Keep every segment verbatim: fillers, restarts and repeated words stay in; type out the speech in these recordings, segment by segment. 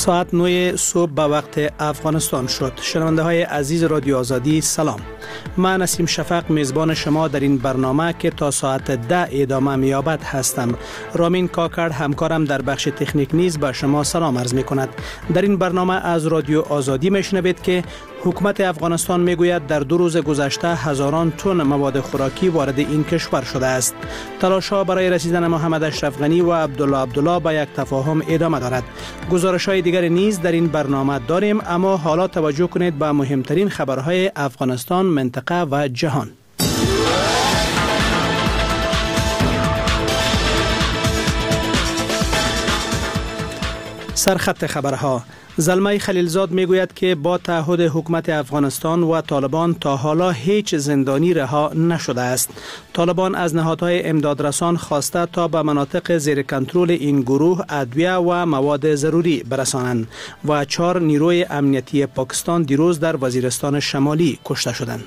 ساعت نه صبح به وقت افغانستان شد. شنونده های عزیز رادیو آزادی سلام. من نسیم شفق میزبان شما در این برنامه که تا ساعت ده ادامه می‌یابد هستم. رامین کاکر همکارم در بخش تکنیک نیز به شما سلام عرض می کند. در این برنامه از رادیو آزادی میشنوید که حکومت افغانستان میگوید در دو روز گذشته هزاران تن مواد خوراکی وارد این کشور شده است. تلاش‌ها برای رسیدن محمد اشرف غنی و عبدالله عبدالله به یک تفاهم ادامه دارد. گزارش‌های دیگر نیز در این برنامه داریم، اما حالا توجه کنید به مهمترین خبرهای افغانستان، منطقه و جهان. سرخط خبرها: زلمه خلیلزاد میگوید که با تعهد حکومت افغانستان و طالبان تا حالا هیچ زندانی رها نشده است. طالبان از نهادهای امدادرسان خواسته تا به مناطق زیر کنترل این گروه ادویه و مواد ضروری برسانند و چهار نیروی امنیتی پاکستان دیروز در وزیرستان شمالی کشته شدند.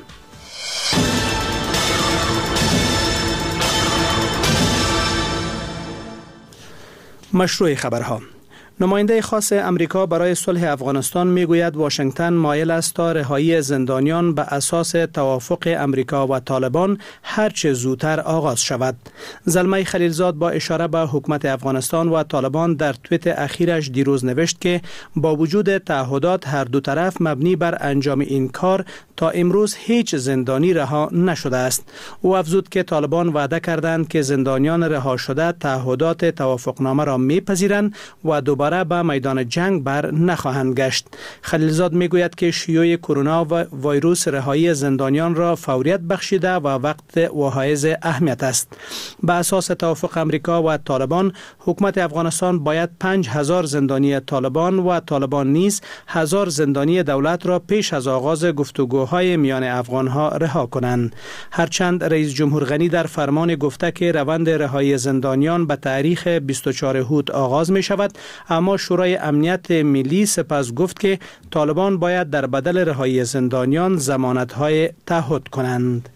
مشروع خبرها: نماینده خاص امریکا برای صلح افغانستان میگوید واشنگتن مایل است تا رهایی زندانیان به اساس توافق امریکا و طالبان هرچه زودتر آغاز شود. زلمه خلیلزاد با اشاره به حکومت افغانستان و طالبان در توییت اخیرش دیروز نوشت که با وجود تعهدات هر دو طرف مبنی بر انجام این کار تا امروز هیچ زندانی رها نشده است. او افزود که طالبان وعده کردند که زندانیان رها شده تعهدات توافقنامه را میپذیرند و دوباره به میدان جنگ بر نخواهند گشت. خلیلزاد میگوید که شیوع کرونا و ویروس رهایی زندانیان را فوریت بخشیده و وقت و حائز اهمیت است. به اساس توافق امریکا و طالبان، حکومت افغانستان باید پنج هزار زندانی طالبان و طالبان نیز هزار زندانی دولت را پیش از آغاز گفتگوهای میان افغانها رها کنند. هرچند رئیس جمهور غنی در فرمان گفته که روند رهایی زندانیان به تاریخ بیست و چهارم هوت آغاز می شود، اما شورای امنیت ملی سپس گفت که طالبان باید در بدل رهایی زندانیان ضمانت‌های تعهد کنند.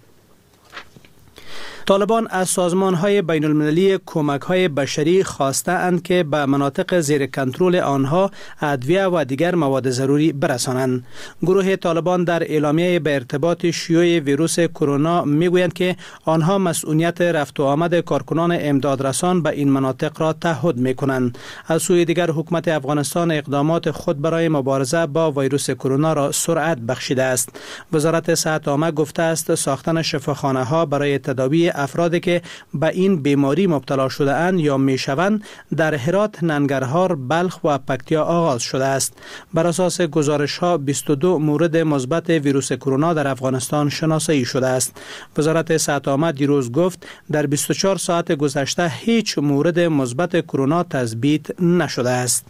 طالبان از سازمان‌های بین المللی کمک‌های بشری خواسته اند که به مناطق زیر کنترل آنها ادویه و دیگر مواد ضروری برسانند. گروه طالبان در اعلامیه به ارتباط شیوع ویروس کرونا میگویند که آنها مسئولیت رفت و آمد کارکنان امدادرسان به این مناطق را تعهد می‌کنند. از سوی دیگر حکومت افغانستان اقدامات خود برای مبارزه با ویروس کرونا را سرعت بخشیده است. وزارت صحت عامه گفته است ساختن شفاخانه‌ها برای تداوی افرادی که به این بیماری مبتلا شده اند یا می شوند در هرات، ننگرهار، بلخ و پکتیا آغاز شده است. بر اساس گزارش ها بیست و دو مورد مثبت ویروس کرونا در افغانستان شناسایی شده است. وزارت صحت عامه دیروز گفت در بیست و چهار ساعت گذشته هیچ مورد مثبت کرونا تثبیت نشده است.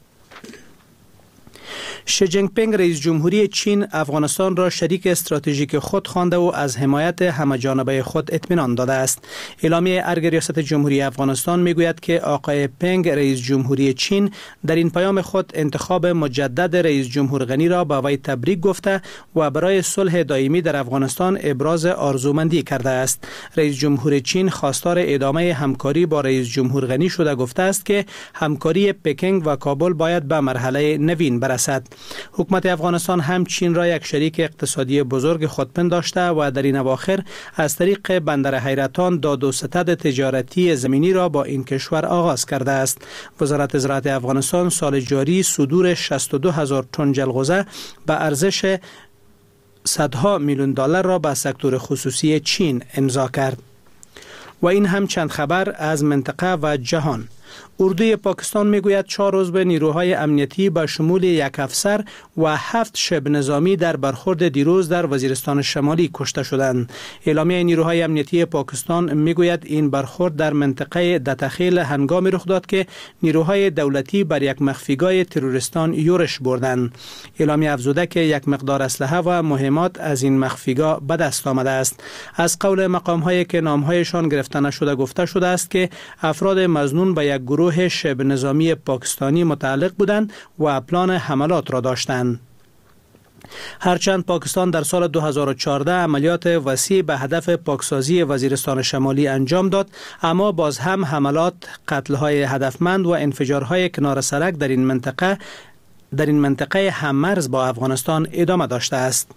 شی جینگ پینگ رئیس جمهوری چین افغانستان را شریک استراتژیک خود خوانده و از حمایت همه‌جانبه خود اطمینان داده است. اعلامیه ارگ ریاست جمهوری افغانستان میگوید که آقای پینگ رئیس جمهوری چین در این پیام خود انتخاب مجدد رئیس جمهور غنی را به وی تبریک گفته و برای صلح دائمی در افغانستان ابراز آرزومندی کرده است. رئیس جمهور چین خواستار ادامه همکاری با رئیس جمهور غنی شده گفته است که همکاری پکینگ و کابل باید به مرحله نوین برسد. حکومت افغانستان هم چین را یک شریک اقتصادی بزرگ خود پنداشته و در این اواخر از طریق بندر حیرتان داد و ستد تجارتی زمینی را با این کشور آغاز کرده است. وزارت زراعت افغانستان سال جاری صدور شصت و دو هزار تن جلغوزه به ارزش صدها میلیون دلار را به سکتور خصوصی چین امضا کرد. و این هم چند خبر از منطقه و جهان. اردوی پاکستان میگوید چهار عضو نیروهای امنیتی به شمول یک افسر و هفت شبه نظامی در برخورد دیروز در وزیرستان شمالی کشته شدند. اعلامیه نیروهای امنیتی پاکستان میگوید این برخورد در منطقه دتخیل هنگامی رخ داد که نیروهای دولتی بر یک مخفیگاه تروریستان یورش بردند. اعلامیه افزوده که یک مقدار اسلحه و مهمات از این مخفیگاه به دست آمده است. از قول مقام‌هایی که نام‌هایشان گرفته نشده گفته شده است که افراد مظنون به یک گروه شبه نظامی پاکستانی متعلق بودند و پلان حملات را داشتند. هرچند پاکستان در سال دو هزار و چهارده عملیات وسیع به هدف پاکسازی وزیرستان شمالی انجام داد، اما باز هم حملات، قتل‌های هدفمند و انفجارهای کنار سرک در این منطقه در این منطقه هممرز با افغانستان ادامه داشته است.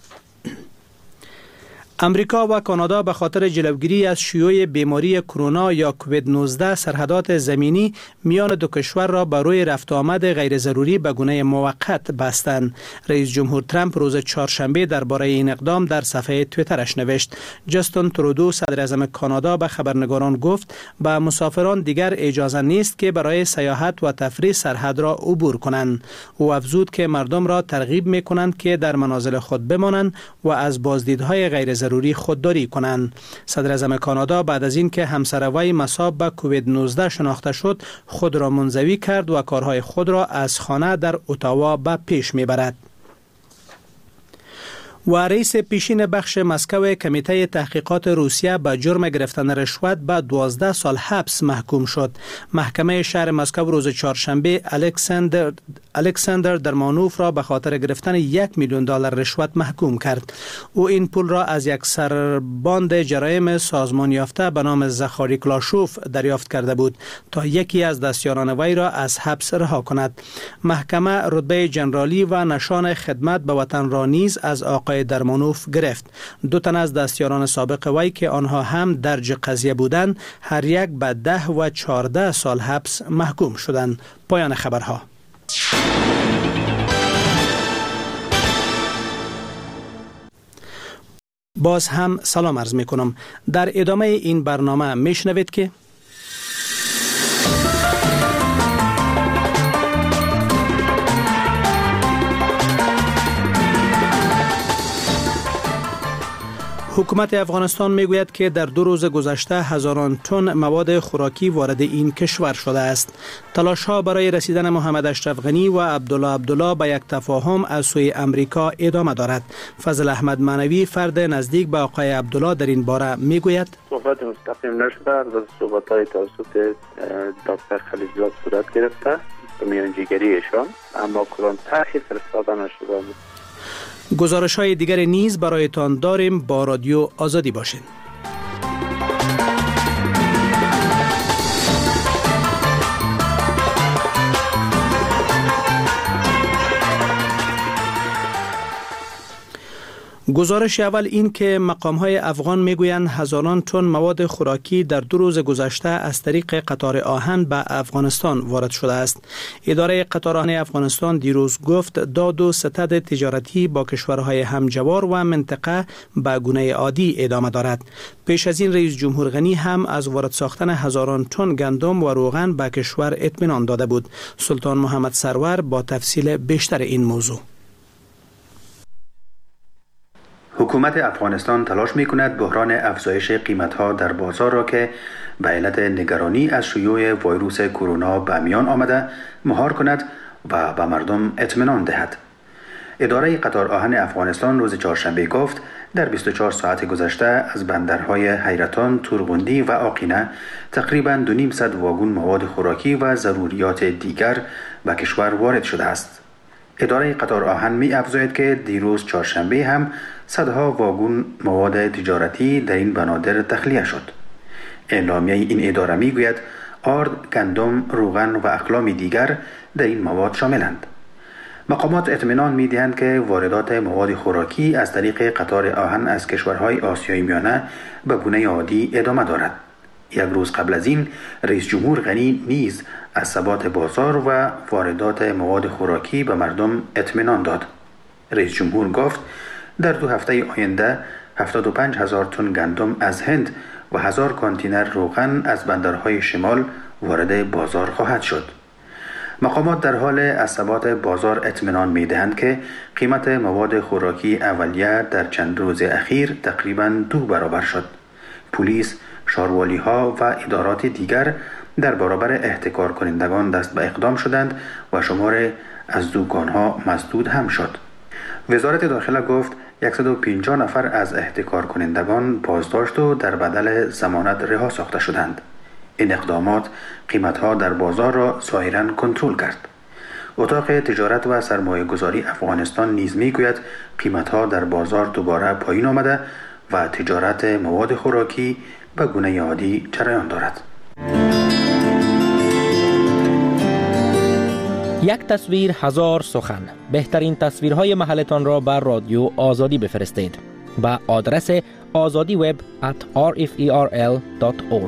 امریکا و کانادا به خاطر جلوگیری از شیوع بیماری کرونا یا کووید نوزده سرحدات زمینی میان دو کشور را بر روی رفت و آمد غیر ضروری به گونه موقت بستند. رئیس جمهور ترامپ روز چهارشنبه درباره این اقدام در صفحه توییترش نوشت. جاستین ترودو صدر اعظم کانادا به خبرنگاران گفت به مسافران دیگر اجازه نیست که برای سیاحت و تفریح سرحد را عبور کنند. او افزود که مردم را ترغیب می‌کنند که در منازل خود بمانند و از بازدیدهای غیر ضروری خودداری کنند. صدر اعظم کانادا بعد از اینکه همسروی مصاب به کووید نوزده شناخته شد، خود را منزوی کرد و کارهای خود را از خانه در اتاوا به پیش میبرد. و رئیس پیشین بخش مسکو کمیته تحقیقات روسیه به جرم گرفتن رشوت به دوازده سال حبس محکوم شد. محکمه شهر مسکو روز چهارشنبه الکساندر الکساندر درمانوف را به خاطر گرفتن یک میلیون دلار رشوت محکوم کرد. او این پول را از یک سرباند جرایم سازمان یافته به نام زخاری کلاشوف دریافت کرده بود تا یکی از دستیاران وی را از حبس رها کند. محکمه رتبه جنرالی و نشان خدمت به وطن را نیز از آقای درمانوف گرفت. دو تن از دستیاران سابق وی که آنها هم درج قضیه بودند، هر یک به ده و چهارده سال حبس محکوم شدند. پایان خبرها. باز هم سلام عرض می کنم. در ادامه این برنامه می شنوید که حکومت افغانستان میگوید که در دو روز گذشته هزاران تن مواد خوراکی وارد این کشور شده است. تلاش ها برای رسیدن محمد اشرف غنی و عبدالله عبدالله به یک تفاهم از سوی امریکا ادامه دارد. فضل احمد معنوی فرد نزدیک به آقای عبدالله در این باره میگوید صحبت مستقیم نشده و صحبت های توسط دکتر خلیلزاد صورت گرفته به میانجیگری ایشان، اما کدام طرحی فرستاده نشده. گزارش های دیگر نیز برایتان داریم. با رادیو آزادی باشین. گزارش اول این که مقام‌های افغان میگویند هزاران تن مواد خوراکی در دو روز گذشته از طریق قطار آهن به افغانستان وارد شده است. اداره قطار آهن افغانستان دیروز گفت داد و ستد تجارتی با کشورهای همجوار و منطقه به گونه عادی ادامه دارد. پیش از این رئیس جمهور غنی هم از وارد ساختن هزاران تن گندم و روغن به کشور اطمینان داده بود. سلطان محمد سرور با تفصیل بیشتر این موضوع. حکومت افغانستان تلاش می‌کند بحران افزایش قیمت‌ها در بازار را که به علت نگرانی از شیوع ویروس کرونا به میان آمده مهار کند و به مردم اطمینان دهد. اداره قطار آهن افغانستان روز چهارشنبه گفت در بیست و چهار ساعت گذشته از بندرهای حیرتان، تورغندی و آقینه تقریباً دو نیم صد واگن مواد خوراکی و ضروریات دیگر به کشور وارد شده است. اداره قطار آهن می افزاید که دیروز چهارشنبه هم صدها واگن مواد تجارتی در این بنادر تخلیه شد. اعلامیه این اداره می گوید آرد، گندم، روغن و اقلام دیگر در این مواد شاملند. مقامات اطمینان می دهند که واردات مواد خوراکی از طریق قطار آهن از کشورهای آسیای میانه به گونه عادی ادامه دارد. یک روز قبل از این رئیس جمهور غنی نیز از ثبات بازار و واردات مواد خوراکی به مردم اطمینان داد. رئیس جمهور گفت در دو هفته آینده هفتاد و پنج هزار تن گندم از هند و هزار کانتینر روغن از بندرهای شمال وارد بازار خواهد شد. مقامات در حال از ثبات بازار اطمینان می دهند که قیمت مواد خوراکی اولیه در چند روز اخیر تقریباً دو برابر شد. پلیس، شاروالی ها و ادارات دیگر در برابر احتکار کنندگان دست به اقدام شدند و شمار از دکان ها مسدود هم شد. وزارت داخله گفت صد و پنجاه نفر از احتکار کنندگان بازداشت و در بدل ضمانت رها ساخته شدند. این اقدامات قیمت‌ها در بازار را ظاهراً کنترل کرد. اتاق تجارت و سرمایه گذاری افغانستان نیز می‌گوید قیمت‌ها در بازار دوباره پایین آمده و تجارت مواد خوراکی به گونه عادی جریان دارد. یک تصویر هزار سخن. بهترین تصویرهای محلتان را بر رادیو آزادی بفرستید با آدرس azadi web at r f e r l dot org.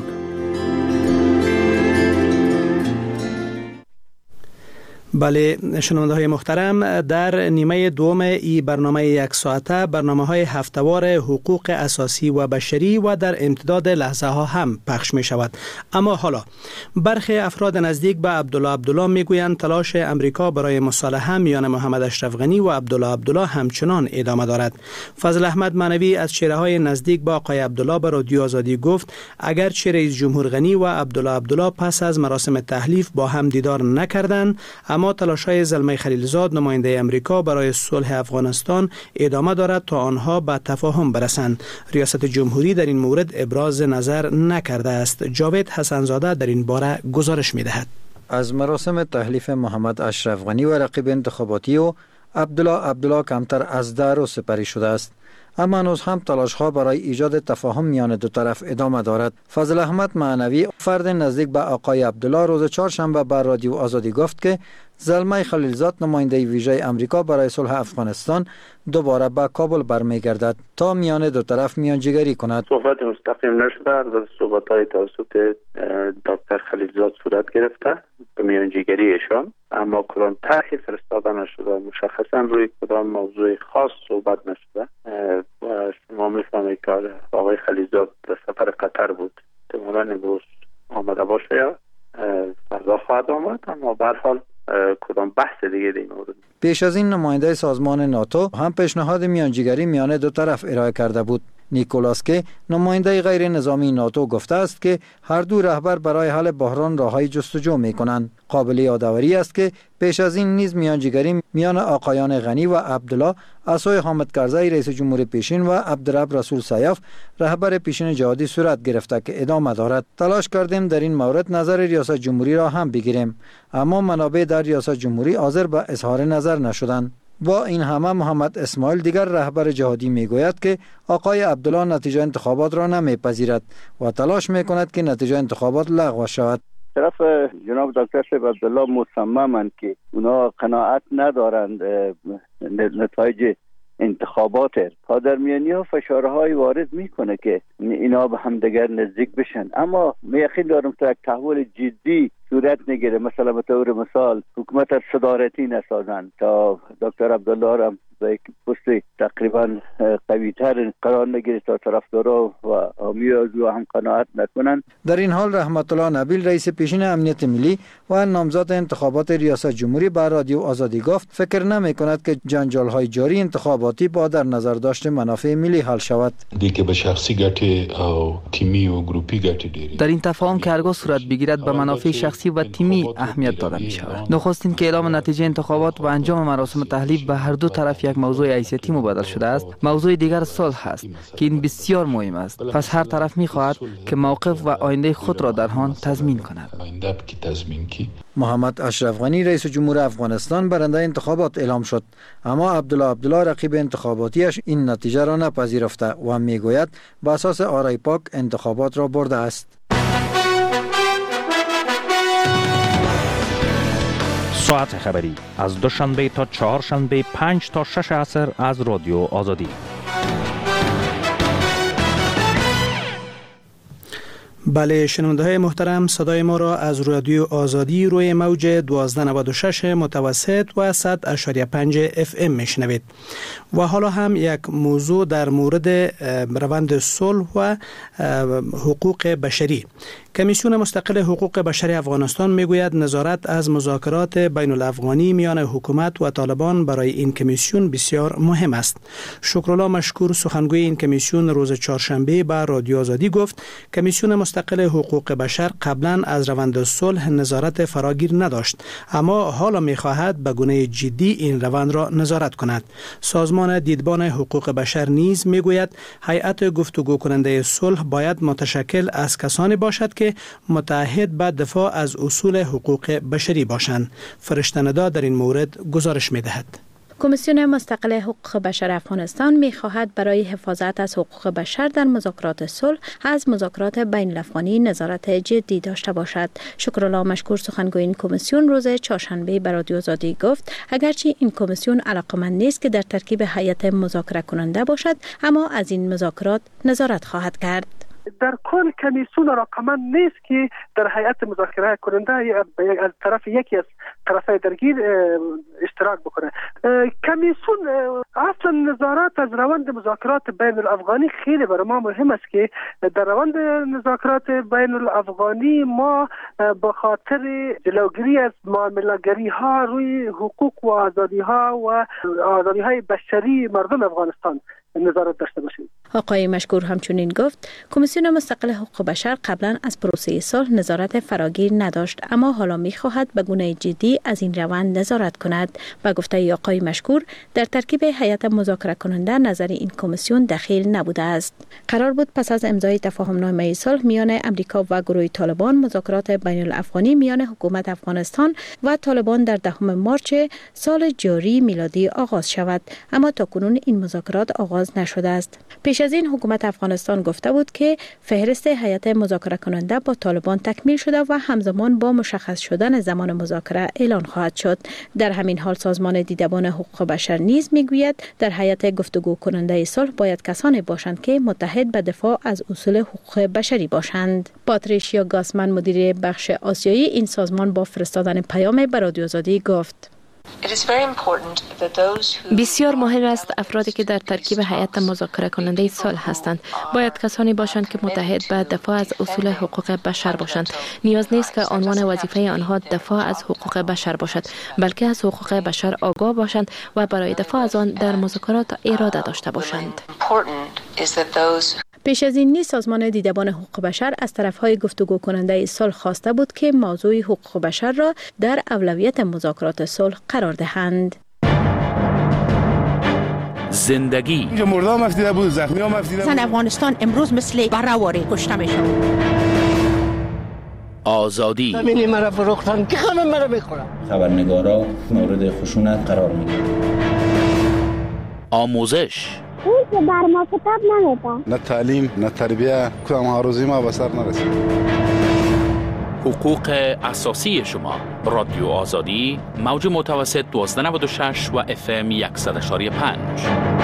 بله شنونده های محترم، در نیمه دوم ای برنامه یک ساعته برنامه های هفتهوار حقوق اساسی و بشری و در امتداد لحظه ها هم پخش می شود. اما حالا برخی افراد نزدیک به عبدالله عبدالله می گویند تلاش امریکا برای مصالحه میان محمد اشرف غنی و عبدالله عبدالله همچنان ادامه دارد. فضل احمد معنوی از چهره های نزدیک با آقای عبدالله به رادیو آزادی گفت اگرچه رئیس جمهور غنی و عبدالله عبدالله پس از مراسم تحلیف با هم دیدار نکردند، اما تلاش‌های زلمه خلیلزاد نماینده امریکا برای صلح افغانستان ادامه دارد تا آنها به تفاهم برسند. ریاست جمهوری در این مورد ابراز نظر نکرده است. جاوید حسنزاده در این باره گزارش می‌دهد. از مراسم تحلیف محمد اشرف غنی و رقیب انتخاباتی و عبدالله عبدالله کمتر از ده روز سپری شده است. اما هنوز هم تلاش‌ها برای ایجاد تفاهم میان دو طرف ادامه دارد. فضل احمد معنوی فرد نزدیک به آقای عبدالله روز چهارشنبه بر رادیو آزادی گفت که زلمه خلیلزاد نماینده ویژه امریکا برای صلح افغانستان دوباره به کابل برمیگردد تا میان دو طرف میانجیگری کند. صحبت مستقیم نشده و صحبت‌های توسط دکتر خلیلزاد صورت گرفته به میانجیگری ایشان، اما کدام طرحی فرستاده نشده، مشخصا روی کدام موضوع خاص صحبت نشده و شما میفهمید که آقای خلیلزاد در سفر قطر بود، احتمالاً امروز آمده باشه یا فردا خواهد آمد، اما به هر حال کدام بحث دیگه در این مورد. پیش از این نماینده سازمان ناتو هم پیشنهاد میانجیگری میان دو طرف ارائه کرده بود. نیکولاس که نماینده غیر نظامی ناتو گفته است که هر دو رهبر برای حل بحران راههای جستجو می کنند. قابل یادآوری است که پیش از این نیز میانجیگری میان آقایان غنی و عبدالله از سوی حامد کرزی رئیس جمهور پیشین و عبدالرب رسول سیف رهبر پیشین جهادی صورت گرفته که ادامه دارد. تلاش کردیم در این مورد نظر ریاست جمهوری را هم بگیریم، اما منابع در ریاست جمهوری حاضر به اظهار نظر نشدند. با این همه محمد اسماعیل دیگر رهبر جهادی میگوید که آقای عبدالله نتیجه انتخابات را نمیپذیرد و تلاش میکند که نتیجه انتخابات لغو شود. طرف جناب دکتر شیخ عبدالله مصممند که اونا قناعت ندارند نتایج انتخابات تا در میانی ها فشارهای وارد میکنه که اینا به هم دیگر نزدیک بشن، اما می یقین دارم تا یک تحول جدی صورت نگیره. مثلا به طور مثال حکومت صدارتی نسازند تا دکتر عبدالله را به یک پست تقریبا قوی تر قرار نگیره تا طرفدارا و حامی از او هم قناعت نکنند. در این حال رحمت الله نبیل رئیس پیشین امنیت ملی و نامزد انتخابات ریاست جمهوری بر رادیو آزادی گفت فکر نمی کند که جنجال های جاری انتخاباتی با در نظر داشت منافع ملی حل شود. دیگه به شخصی گټي او تیمی و گروپی گټي دي. در این تفاهم که هرگاه صورت بگیرد به منافع شخصی و تیمی اهمیت داده می شود. نخستین که اعلام نتیجه انتخابات و انجام مراسم تحلیف به هر دو طرف یک موضوع حیثیتی مبادل شده است. موضوع دیگر صلح است که این بسیار مهم است. پس هر طرف می خواهد که موقف و آینده خود را در آن تضمین کند. محمد اشرف غنی رئیس جمهور افغانستان برنده انتخابات اعلام شد، اما عبدالله عبدالله رقیب انتخاباتیش این نتیجه را نپذیرفته و میگوید به اساس آرای پاک انتخابات را برده است. ساعت خبری از دوشنبه تا چهارشنبه پنج تا شش عصر از رادیو آزادی. بله شنونده های محترم، صدای ما را از رادیو آزادی روی موج دوازده نود و شش متوسط و صد و پنج دهم پنج اف ام میشنوید. و حالا هم یک موضوع در مورد روند صلح و حقوق بشری. کمیسیون مستقل حقوق بشر افغانستان میگوید نظارت از مذاکرات بین الافغانی میان حکومت و طالبان برای این کمیسیون بسیار مهم است. شکرالله مشکور سخنگوی این کمیسیون روز چهارشنبه به رادیو آزادی گفت کمیسیون مستقل حقوق بشر قبلا از روند صلح نظارت فراگیر نداشت، اما حالا میخواهد به گونه جدی این روند را نظارت کند. سازمان دیدبان حقوق بشر نیز میگوید هیئت گفتگو کننده صلح باید متشکل از کسانی باشد که متعهد به دفاع از اصول حقوق بشری باشند. فرشته ندا در این مورد گزارش می‌دهد. کمیسیون مستقل حقوق بشر افغانستان می‌خواهد برای حفاظت از حقوق بشر در مذاکرات صلح از مذاکرات بین الافغانی نظارت جدی داشته باشد. شکرالله مشکور سخنگوی این کمیسیون روز چهارشنبه به رادیو آزادی گفت اگرچه این کمیسیون علاقمند نیست که در ترکیب هیئت مذاکره کننده باشد، اما از این مذاکرات نظارت خواهد کرد. در کل کمیسیون رقمن نیست که در هیئت مذاکره کننده از طرف یکی از طرفای درگیر اشتراک بکنه. کمیسیون اصلا نظارت از روند مذاکرات بین الافغانی خیلی برای ما مهم است که در روند مذاکرات بین الافغانی ما به خاطر جلوگیری از معامله‌گری ها روی حقوق و آزادی ها و آزادی های بشری مردم افغانستان نظارت داشته باشیم. آقای مشکور همچنین گفت کمیسیون مستقل حقوق بشر قبلا از پروسه صلح نظارت فراگیر نداشت، اما حالا می‌خواهد به گونه جدی از این روند نظارت کند. با گفته آقای مشکور در ترکیب هیئت مذاکره کننده نظر این کمیسیون دخیل نبوده است. قرار بود پس از امضای تفاهم‌نامه صلح میان امریکا و گروه طالبان مذاکرات بین الافغانی میان حکومت افغانستان و طالبان در دهم مارچ سال جاری میلادی آغاز شود، اما تاکنون این مذاکرات آغاز نشده است. پیش از این حکومت افغانستان گفته بود که فهرست هیئت مذاکره کننده با طالبان تکمیل شده و همزمان با مشخص شدن زمان مذاکره اعلان خواهد شد. در همین حال سازمان دیدبان حقوق بشر نیز میگوید در هیئت گفتگو کننده صلح باید کسانی باشند که متحد به دفاع از اصول حقوق بشری باشند. پاتریشیا گاسمن مدیر بخش آسیایی این سازمان با فرستادن پیام به رادیو آزادی گفت بسیار مهم است افرادی که در ترکیب هیئت مذاکره کننده صلح هستند باید کسانی باشند که متحد به دفاع از اصول حقوق بشر باشند. نیاز نیست که عنوان وظیفه آنها دفاع از حقوق بشر باشد، بلکه از حقوق بشر آگاه باشند و برای دفاع از آن در مذاکرات اراده داشته باشند. پیش از این نیز سازمان دیدبان حقوق بشر از طرفهای گفتگو کننده صلح خواسته بود که موضوع حقوق بشر را در اولویت مذاکرات صلح قرار دهند. زندگی مردم افتیده بود، زخمی هم افتیده بود. زن افغانستان امروز مثل برهواری کشته میشد. آزادی زمینی مرا فروختن که همه مرا میخورن. خبرنگارا مورد خشونت قرار میگیرن. آموزش اون که بر ما کتاب نمیده. نه تعلیم نه تربیه، کدام هاروزی ما به سر نرسید. حقوق اساسی شما. رادیو آزادی موج متوسط دوازده نود و شش و اف ام صد و یک و پنج.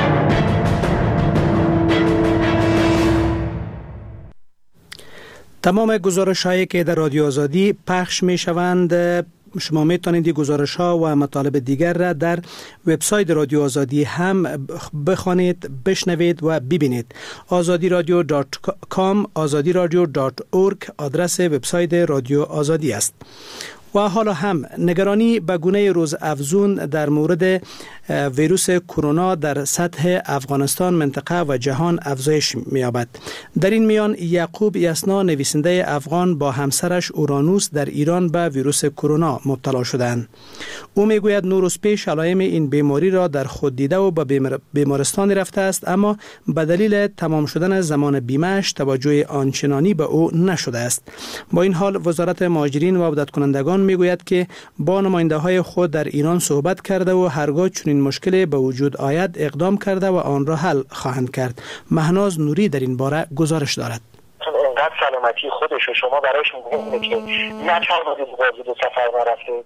تمام گزارش‌هایی که در رادیو آزادی پخش می‌شوند شما میتونید گزارش ها و مطالب دیگر را در وبسایت رادیو آزادی هم بخوانید، بشنوید و ببینید. آزادی رادیو دات کام آزادی رادیو دات اورگ آدرس وبسایت رادیو آزادی است. و حالا هم نگرانی به گونه روز افزون در مورد ویروس کرونا در سطح افغانستان، منطقه و جهان افزایش می‌یابد. در این میان یعقوب یسنا نویسنده افغان با همسرش اورانوس در ایران به ویروس کرونا مبتلا شدند. او میگوید نو روز پیش علائم این بیماری را در خود دیده و به بیمارستان رفته است، اما به دلیل تمام شدن زمان بیمه‌اش توجه آنچنانی به او نشده است. با این حال وزارت مهاجرین و عودت کنندگان میگوید که با نماینده های خود در ایران صحبت کرده و هرگاه چنین مشکلی به وجود آید اقدام کرده و آن را حل خواهند کرد. مهناز نوری در این باره گزارش دارد. اینقدر سلامتی خودش و شما برایش مهمه که نه چند روز وارد سفر نرفته.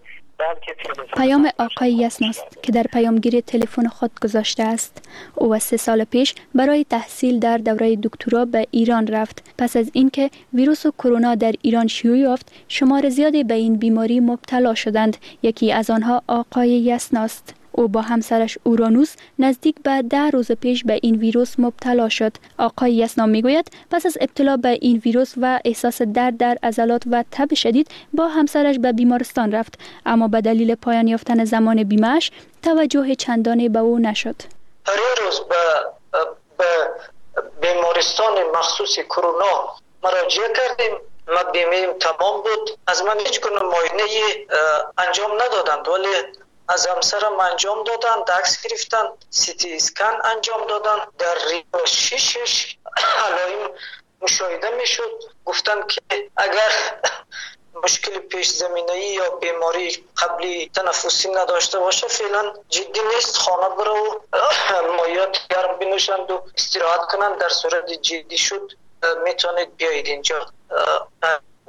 پیام آقای یسناست که در پیامگیری تلفن خود گذاشته است. او از سه سال پیش برای تحصیل در دوره دکترا به ایران رفت. پس از اینکه ویروس کرونا در ایران شیوع یافت، شمار زیادی به این بیماری مبتلا شدند. یکی از آنها آقای یسناست. او با همسرش اورانوس نزدیک به ده روز پیش به این ویروس مبتلا شد. آقای یسنا میگوید پس از ابتلا به این ویروس و احساس درد در عضلات و تب شدید با همسرش به بیمارستان رفت، اما به دلیل پایان یافتن زمان بیمه‌اش توجه چندانی به او نشد. هر روز به به بیمارستان مخصوص کرونا مراجعه کردیم. ما بیمه‌ام تمام بود. از من هیچ گونه معاینه انجام ندادند، ولی از همسرم انجام دادن، عکس گرفتن، سی تی اسکن انجام دادن. در ریه ششش علائم مشاهده میشد. گفتن که اگر مشکل پیش زمینه‌ای یا بیماری قبلی تنفسی نداشته باشه فعلا جدی نیست، خانه بره و مایات گرم بنوشند و استراحت کنند. در صورت جدی شد میتونید بیایید اینجا. و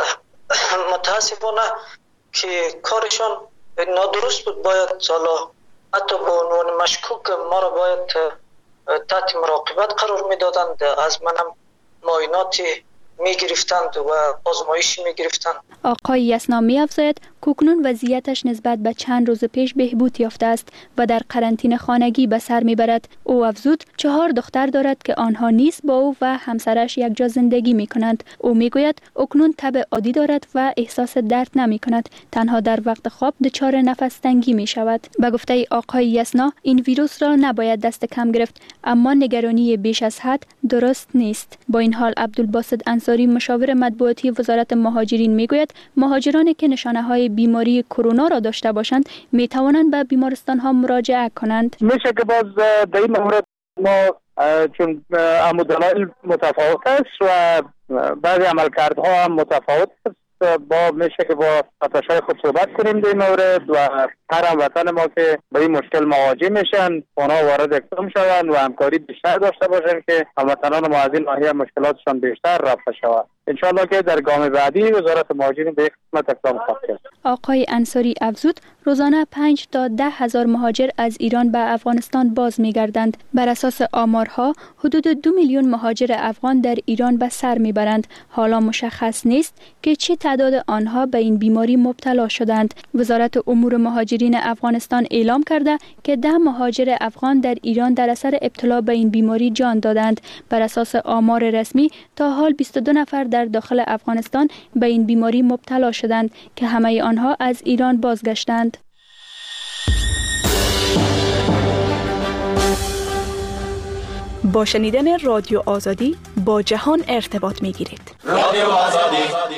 متاسفانه که کارشان نادرست بود، باید حالا حتی به عنوان مشکوک ما را باید تحت مراقبت قرار میدادند، از منم معاینات می گرفتند و آزمایشی می گرفتند. آقای یسنا می افزاید کوکنون وضعیتش نسبت به چند روز پیش بهبود یافته است و در قرنطینه خانگی به سر می برد. او افزود چهار دختر دارد که آنها نیز با او و همسرش یک جا زندگی می کنند. او می گوید اکنون تب عادی دارد و احساس درد نمی کند، تنها در وقت خواب دچار نفس تنگی می شود. به گفته آقای یسنا این ویروس را نباید دست کم گرفت، اما نگرانی بیش از حد درست نیست. با این حال عبدالباسط انصاری مشاور مطبوعاتی وزارت مهاجرین می گوید مهاجرانی که نشانه های بیماری کرونا را داشته باشند می توانند به بیمارستان ها مراجعه کنند. میشه که باز در این مورد ما چون عمو دلایل متفاوت است و بعضی عملکردها هم متفاوت است، با میشه که با فتشای خود صحبت کنیم در این مورد و هر هموطن ما که به این مشکل مواجه میشن اونا وارد اقدام شوند و همکاری بیشتر داشته باشن که هموطنان ما از این ناحیه مشکلاتشان بیشتر رفع شود. انشاءالله که در گام بعدی وزارت مهاجرین به یک قسمت اقدام خواهد کرد. آقای انصاری افزود روزانه پنج تا ده هزار مهاجر از ایران به افغانستان باز می‌گردند. بر اساس آمارها حدود دو میلیون مهاجر افغان در ایران به سر میبرند. حالا مشخص نیست که چه تعداد آنها به این بیماری مبتلا شدند. وزارت امور مهاجرین افغانستان اعلام کرده که ده مهاجر افغان در ایران در اثر ابتلا به این بیماری جان دادند. بر اساس آمار رسمی تا حال بیست و دو نفر در داخل افغانستان به این بیماری مبتلا شدند که همه آنها از ایران بازگشتند. با شنیدن رادیو آزادی با جهان ارتباط می‌گیرید. رادیو آزادی.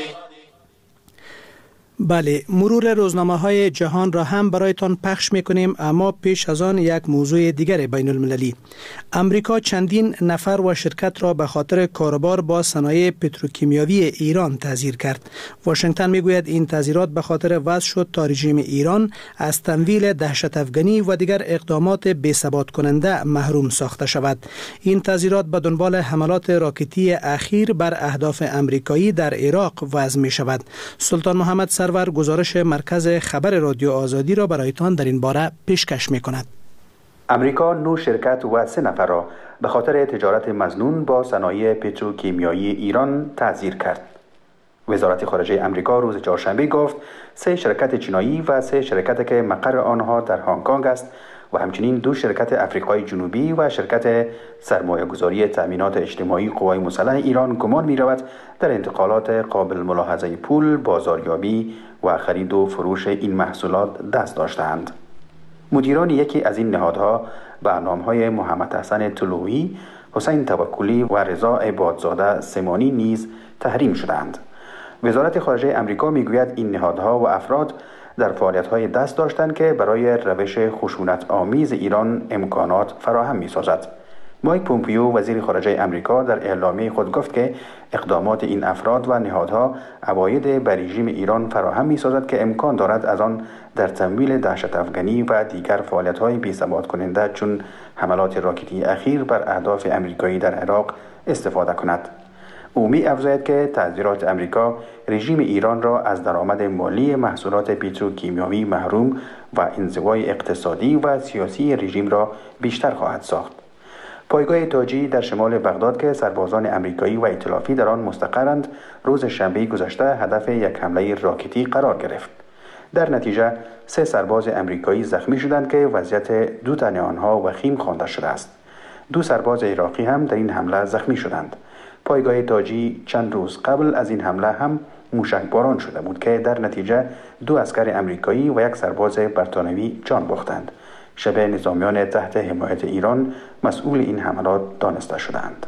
بله، مرور روزنامه های جهان را هم برایتان پخش میکنیم، اما پیش از آن یک موضوع دیگر بین المللی. امریکا چندین نفر و شرکت را به خاطر کاروبار با صنایع پتروکیمیایی ایران تعزیر کرد. واشنگتن میگوید این تعزیرات به خاطر وضع شد تا رژیم ایران از تمویل دهشت افغانی و دیگر اقدامات بی‌ثبات کننده محروم ساخته شود. این تعزیرات به دنبال حملات راکتی اخیر بر اهداف امریکایی در عراق وضع می شود. سلطان محمد سر و گزارش مرکز خبر رادیو آزادی را برایتان در این باره پیشکش می کند. امریکا نو شرکت و سه نفر را به خاطر تجارت مظنون با صنایع پتروکیمیایی ایران تعزیر کرد. وزارت خارجه امریکا روز چهارشنبه گفت سه شرکت چینایی و سه شرکت که مقر آنها در هنگ کنگ است و همچنین دو شرکت افریقای جنوبی و شرکت سرمایه‌گذاری تأمینات اجتماعی قوای مسلح ایران گمان می‌رود در انتقالات قابل ملاحظه پول، بازاریابی و خرید و فروش این محصولات دست داشتند. مدیران یکی از این نهادها به نام‌های محمد حسن طلوعی، حسین توکلی و رضا عبادزاده سمانی نیز تحریم شدند. وزارت خارجه امریکا میگوید این نهادها و افراد در فعالیت‌های دست داشتند که برای روش خشونت آمیز ایران امکانات فراهم می‌سازد. مایک پومپیو وزیر خارجه امریکا در اعلامیه خود گفت که اقدامات این افراد و نهادها عواید بر رژیم ایران فراهم می‌سازد که امکان دارد از آن در تمویل دهشت افغانی و دیگر فعالیت‌های بی‌ثبات کننده چون حملات راکتی اخیر بر اهداف امریکایی در عراق استفاده کند. او می افزاید که تعزیرات امریکا رژیم ایران را از درآمد مالی محصولات پتروکیمیایی محروم و انزوای اقتصادی و سیاسی رژیم را بیشتر خواهد ساخت. پایگاه تاجی در شمال بغداد که سربازان امریکایی و ائتلافی در آن مستقرند، روز شنبه گذشته هدف یک حمله راکتی قرار گرفت. در نتیجه سه سرباز امریکایی زخمی شدند که وضعیت دو تن آنها وخیم خوانده شده است. دو سرباز عراقی هم در این حمله زخمی شدند. پایگاه تاجی چند روز قبل از این حمله هم موشکباران شده بود که در نتیجه دو عسکر امریکایی و یک سرباز بریتانیایی جان باختند. شبه نظامیان تحت حمایت ایران مسئول این حملات دانسته شدند.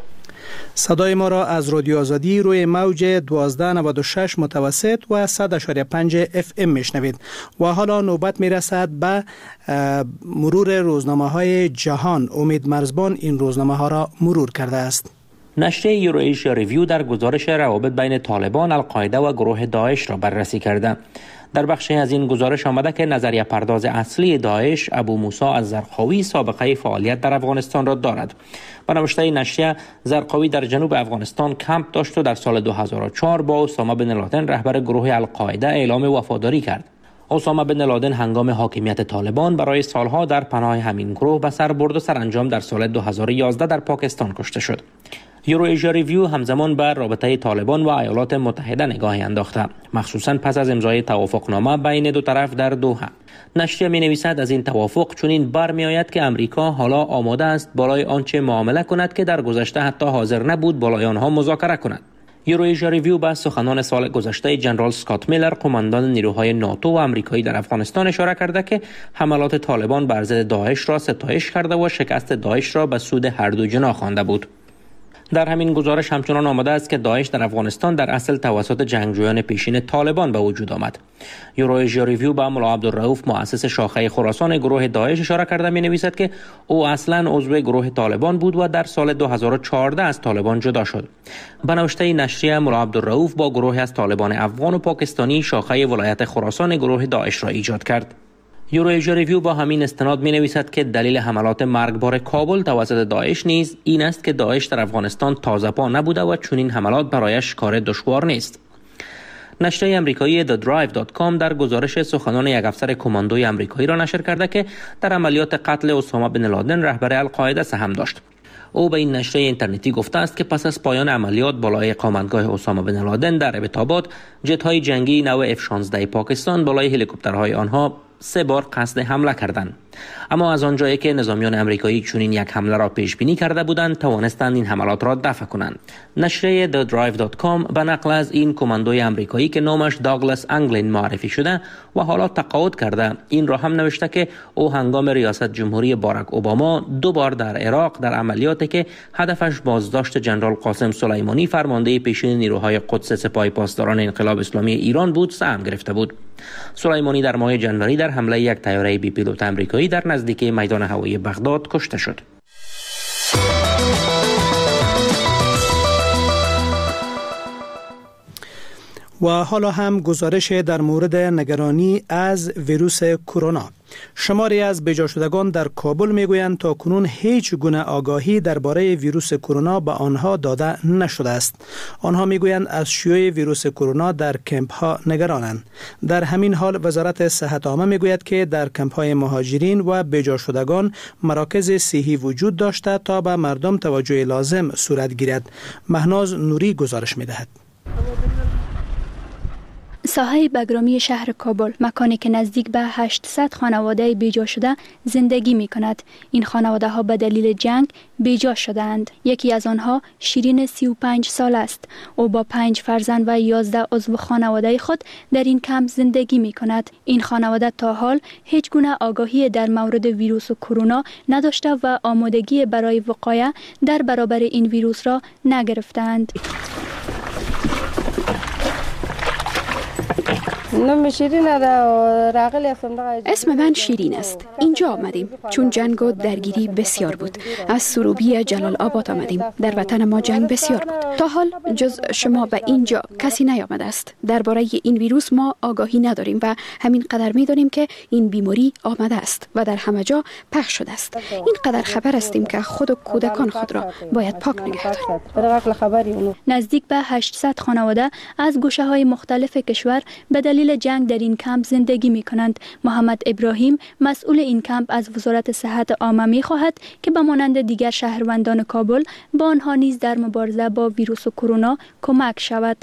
صدای ما را از رادیو آزادی روی موج دوازده نود و شش متوسط و صد و پنج اف ام میشنوید و حالا نوبت میرسد به مرور روزنامه های جهان. امید مرزبان این روزنامه ها را مرور کرده است. نشریه یورویشیا ریویو در گزارش روابط بین طالبان، القاعده و گروه داعش را بررسی کرده. در بخشی از این گزارش آمده که نظریه پرداز اصلی داعش ابو موسی الزرقاوی سابقه فعالیت در افغانستان را دارد. به نوشته نشریه، زرقاوی در جنوب افغانستان کمپ داشت و در سال دو هزار و چهار با اسامه بن لادن رهبر گروه القاعده اعلام وفاداری کرد. اسامه بن لادن هنگام حاکمیت طالبان برای سالها در پناه همین گروه به سر برد و سرانجام در سال دو هزار و یازده در پاکستان کشته شد. یورویشیا ریویو همزمان بر رابطه طالبان و ایالات متحده نگاهی انداخته، مخصوصا پس از امضای توافقنامه بین دو طرف در دوحه. نشریه می نویسد از این توافق چنین برمی آید که امریکا حالا آماده است بالای آنچه معامله کند که در گذشته حتی حاضر نبود بالای آنها مذاکره کند. یورویشیا ریویو به سخنان سال گذشته جنرال اسکات میلر، قماندان نیروهای ناتو و آمریکایی در افغانستان اشاره کرده که حملات طالبان بر ضد داعش را ستایش کرده و شکست داعش را به سود هر دو جناح خوانده بود. در همین گزارش همچنان آمده است که داعش در افغانستان در اصل توسط جنگجویان پیشین طالبان به وجود آمد. یورویشیا ریویو با ملا عبدالرؤوف، مؤسس شاخه خراسان گروه داعش، اشاره کرده می نویسد که او اصلا عضو گروه طالبان بود و در سال دو هزار و چهارده از طالبان جدا شد. به نوشته نشریه، ملا عبدالرؤوف با گروه از طالبان افغان و پاکستانی شاخه ولایت خراسان گروه داعش را ایجاد کرد. یورویشیا ریویو با همین استناد می نویسد که دلیل حملات مرگبار کابل توسط داعش نیز این است که داعش در افغانستان تازه پا نبوده و چنین حملات برایش کار دشوار نیست. نشریه امریکایی دی درایو دات کام در گزارش سخنان یک افسر کماندوی امریکایی را نشر کرده که در عملیات قتل اسامه بن لادن رهبر القاعده سهم داشت. او به این نشریه اینترنتی گفته است که پس از پایان عملیات بالای اقامتگاه اسامه بن لادن در ابتاباد، جت‌های جنگی نو اف شانزده پاکستان بالای هلیکوپترهای آنها سه بار قصد حمله کردند. اما از آنجایی که نظامیان امریکایی چنین یک حمله را پیش بینی کرده بودند، توانستند این حملات را دفع کنند. نشریه دی درایو دات کام به نقل از این کماندوی امریکایی که نامش داگلاس انگلین معرفی شده و حالا تقاعد کرده، این را هم نوشته که او هنگام ریاست جمهوری باراک اوباما دو بار در عراق در عملیاتی که هدفش بازداشت جنرال قاسم سلیمانی، فرمانده پیشین نیروهای قدس سپاه پاسداران انقلاب اسلامی ایران بود، سهم گرفته بود. سلیمانی در ماه جنوری در حمله یک طیاره بی پیلوت امریکایی در نزدیکی میدان هوایی بغداد کشته شد. و حالا هم گزارش در مورد نگرانی از ویروس کرونا. شماری از بجا شدگان در کابل میگویند تا کنون هیچ گونه آگاهی درباره ویروس کرونا به آنها داده نشده است. آنها میگویند از شیوع ویروس کرونا در کمپ ها نگرانند. در همین حال وزارت صحت عامه میگوید که در کمپ های مهاجرین و بجا شدگان مراکز صحی وجود داشته تا به مردم توجه لازم صورت گیرد. مهناز نوری گزارش میدهد. ساحه بگرامی شهر کابل، مکانی که نزدیک به هشتصد خانواده بیجا شده زندگی می کند. این خانواده ها به دلیل جنگ بیجا شدند. یکی از آنها شیرین سی و پنج سال است. او با پنج فرزند و یازده عضو خانواده خود در این کمپ زندگی می کند. این خانواده تا حال هیچ گونه آگاهی در مورد ویروس کرونا نداشته و آمادگی برای وقایع در برابر این ویروس را نگرفتند. اسم من شیرین است. اینجا آمدیم چون جنگ و درگیری بسیار بود. از سروبی جلال آباد آمدیم. در وطن ما جنگ بسیار بود. تا حال جز شما به اینجا کسی نیامده است. درباره این ویروس ما آگاهی نداریم و همین قدر می‌دانیم که این بیماری آمده است و در همه جا پخش شده است. این قدر خبر هستیم که خود و کودکان خود را باید پاک نگه داریم. نزدیک به هشتصد خانواده از گوشه‌های مختلف کشور به دلیل جنگ در این کمپ زندگی می کنند. محمد ابراهیم، مسئول این کمپ، از وزارت صحت عامه می خواهد که به مانند دیگر شهروندان کابل با آنها نیز در مبارزه با ویروس کرونا کمک شود.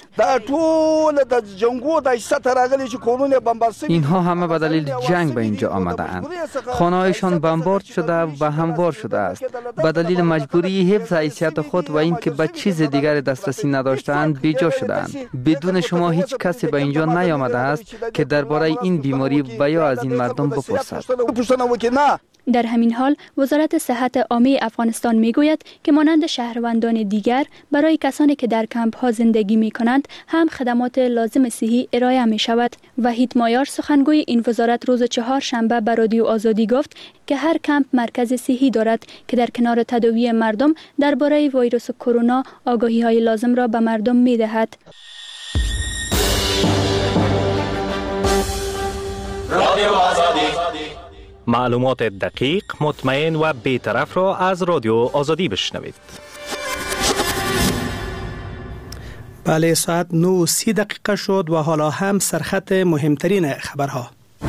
اینها همه به دلیل جنگ به اینجا آمده اند. خانه‌هایشان بمبارد شده و هموار شده است. به دلیل مجبوری حفظ حیثیت خود و اینکه به چیز دیگر دسترسی نداشتند بیجا شدند. بدون شما هیچ کسی به اینجا نیامده است که درباره این بیماری بیا از این مردم بپرسد. در همین حال وزارت صحت عامه افغانستان میگوید که مانند شهروندان دیگر برای کسانی که در کمپ ها زندگی می کنند هم خدمات لازم صحی ارائه می شود. وحید مایار سخنگوی این وزارت روز چهار شنبه به رادیو آزادی گفت که هر کمپ مرکز صحی دارد که در کنار تداوی مردم درباره ویروس کرونا آگاهی های لازم را به مردم می دهد. رادیو آزادی معلومات دقیق، مطمئن و بی‌طرف را از رادیو آزادی بشنوید. بله، ساعت نه و سی دقیقه شد و حالا هم سرخط مهمترین خبرها.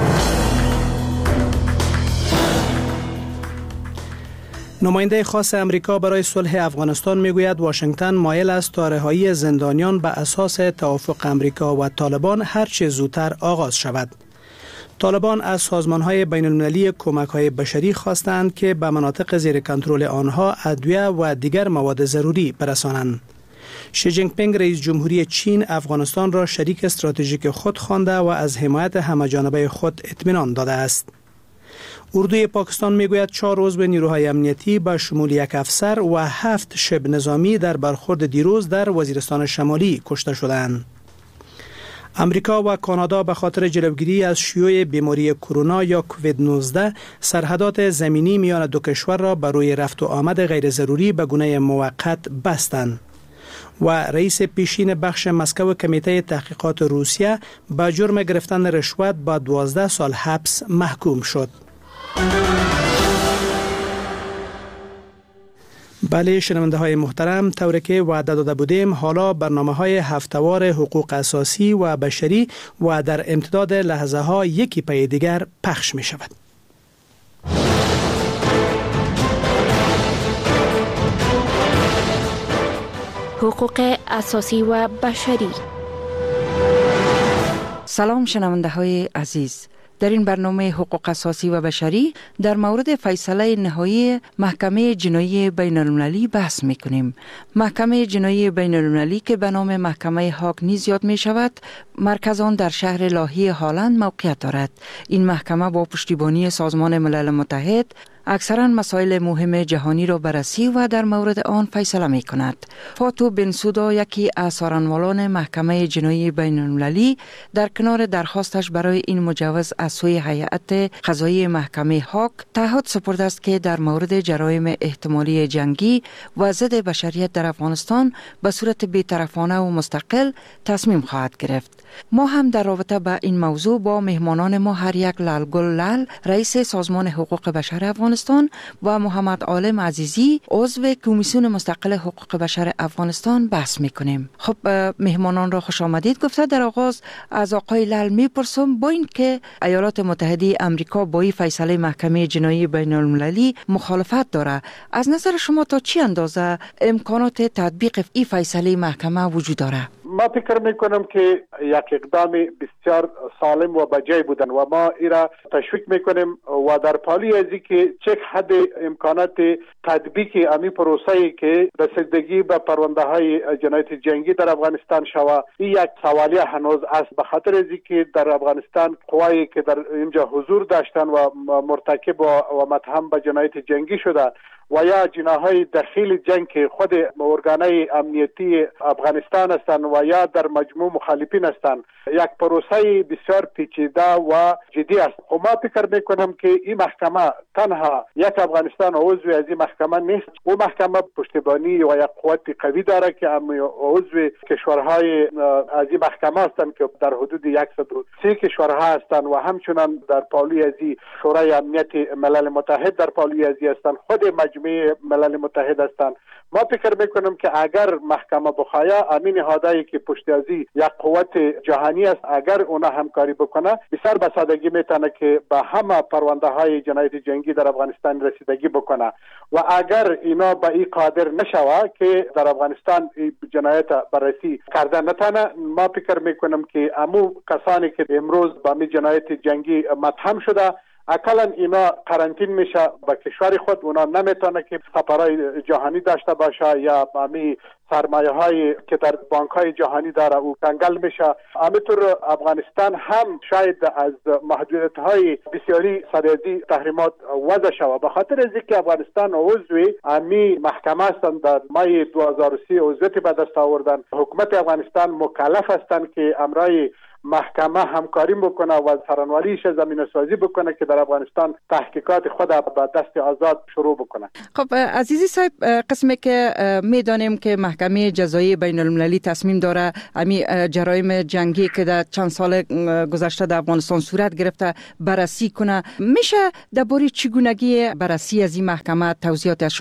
نماینده خاص امریکا برای صلح افغانستان میگوید واشنگتن مایل است تا رهایی زندانیان به اساس توافق امریکا و طالبان هرچه زودتر آغاز شود. طالبان از سازمان‌های بین‌المللی کمک‌های بشری خواستند که به مناطق زیر کنترل آنها ادویه و دیگر مواد ضروری برسانند. شی جین پینگ رئیس جمهوری چین افغانستان را شریک استراتژیک خود خوانده و از حمایت همه‌جانبه خود اطمینان داده است. اردوی پاکستان میگوید چهار عضو نیروهای امنیتی به شمول یک افسر و هفت شب نظامی در برخورد دیروز در وزیرستان شمالی کشته شدند. امریکا و کانادا به خاطر جلوگیری از شیوع بیماری کرونا یا کووید نوزده سرحدات زمینی میان دو کشور را برای رفت و آمد غیر ضروری به گونه موقت بستند. و رئیس پیشین بخش مسکو کمیته تحقیقات روسیه به جرم گرفتن رشوت با دوازده سال حبس محکوم شد. بله شنونده های محترم، طوری که وعده داده بودیم حالا برنامه های هفته‌وار حقوق اساسی و بشری و در امتداد لحظه ها یکی پی دیگر پخش می شود. حقوق اساسی و بشری. سلام شنونده های عزیز، در این برنامه حقوق اساسی و بشری در مورد فیصله نهایی محکمه جنایی بین المللی بحث می کنیم. محکمه جنایی بین المللی که به نام محکمه هاگ نیز یاد می شود، مرکز آن در شهر لاهی هالند موقعیت دارد. این محکمه با پشتیبانی سازمان ملل متحد اکثرا مسائل مهم جهانی را بررسی و در مورد آن فیصله می کند. فاتو بنسودا، یکی از سارنوالان محکمه جنایی بین المللی، در کنار درخواستش برای این مجوز از سوی هیئت قضایی محکمه هاگ تعهد سپرده است که در مورد جرایم احتمالی جنگی و ضد بشریت در افغانستان به صورت بی‌طرفانه و مستقل تصمیم خواهد گرفت. ما هم در رابطه با این موضوع با مهمانان ما هر یک لالگل لال، رئیس سازمان حقوق بشر افغانستان، و محمد عالم عزیزی، عضو کمیسیون مستقل حقوق بشر افغانستان بحث میکنیم. خب مهمانان را خوش آمدید گفته در آغاز از آقای لال میپرسم، با اینکه ایالات متحده آمریکا با این فیصله محکمه جنایی بین المللی مخالفت داره، از نظر شما تا چی اندازه امکانات تطبیق این فیصله محکمه وجود داره؟ ما فکر میکنم که یک اقدام بسیار سالم و بجای بودن و ما ایرا تشویق میکنیم و در پالی ازی که چه حد امکانات تطبیق امی پروسه‌ای که رسیدگی به پرونده های جنایت جنگی در افغانستان شوه، این یک سوالیه هنوز است، به خاطر ازی که در افغانستان قوایی که در اینجا حضور داشتن و مرتکب و متهم به جنایت جنگی شدن و یا جناهای داخل جنگ که خود ارگانهای امنیتی افغانستان هستند و یا در مجموع مخالفین هستند، یک پروسه بسیار پیچیده و جدی است. و ما فکر میکنم که این محکمه تنها یک افغانستان عضو از این محکمه نیست، او محکمه پشتیبانی و یک قوت قوی داره که عضو کشورهای از این محکمه هستند که در حدود صد و سی کشورها هستند و همچنان در پالوی از شورای امنیت ملل متحد در پالوی از هستند، خود مجموع ملل متحد هستند. ما فکر میکنم که اگر محکمه بخواهد امین نهادهایی که پشت از یک قوت جهانی است، اگر اونا همکاری بکنه، بسیار به سادگی میتونه که به همه پرونده های جنایت جنگی در افغانستان رسیدگی بکنه و اگر اینا به این قادر نشوه که در افغانستان جنایت بررسی کرده نتانه، ما فکر میکنم که امو کسانی که امروز به می جنایت جنگی متهم شده اقلا اینا قرنطین میشه به کشور خود، اونا نمیتونه که سفرهای جهانی داشته باشه یا امی سرمایه هایی که در بانک های جهانی داره او کنگل میشه. همینطور افغانستان هم شاید از محدودیت های بسیاری صدیدی تحریمات وضع شود، به خاطر از اینکه افغانستان عضوی امی محکمه هستند. در مای دو هزار و سه عضویت به دست آوردن. حکومت افغانستان مکلف هستند که امرای محکمه همکاری بکنه و سرانوالیش زمین سازی بکنه که در افغانستان تحقیقات خود به دست آزاد شروع بکنه. خب عزیزی صاحب، قسمی که میدانیم که محکمه جزایی بین المللی تصمیم داره امی جرایم جنگی که در چند سال گذشته در افغانستان صورت گرفته بررسی کنه، میشه درباره چگونگی بررسی از این محکمه توضیحات